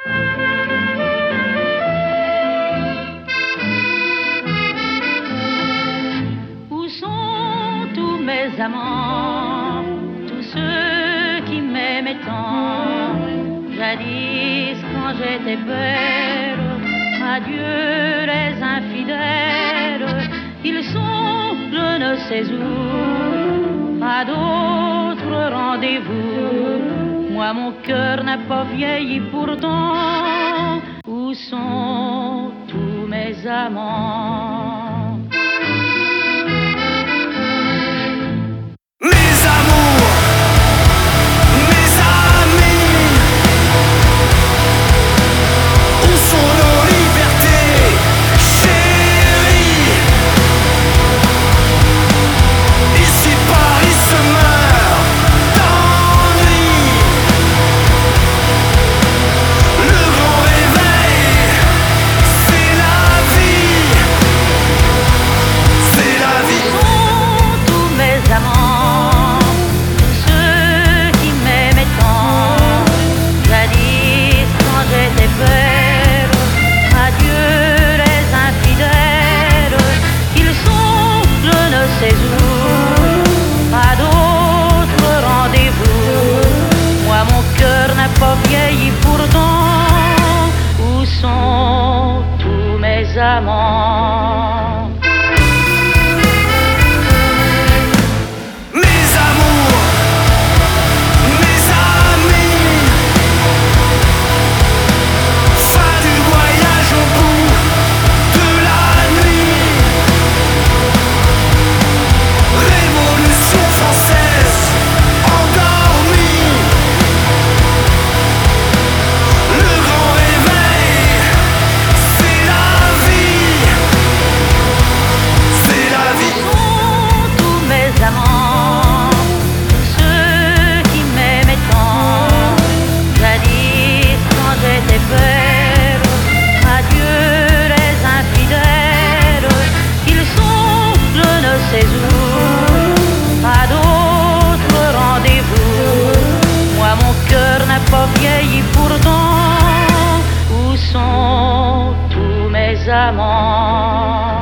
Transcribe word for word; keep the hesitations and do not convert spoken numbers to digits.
Où sont tous mes amants, tous ceux qui m'aimaient tant, jadis quand j'étais belle? Adieu les infidèles, ils sont je ne sais où, à d'autres rendez-vous. Moi mon cœur n'a pas vieilli pourtant. Où sont tous mes amants? Vieilli pourtant. Où sont tous mes amants? Mes amours, mes amis, fin du voyage au bout de la nuit, Révolution française endormie. Pas vieilli pourtant. Où sont tous mes amants?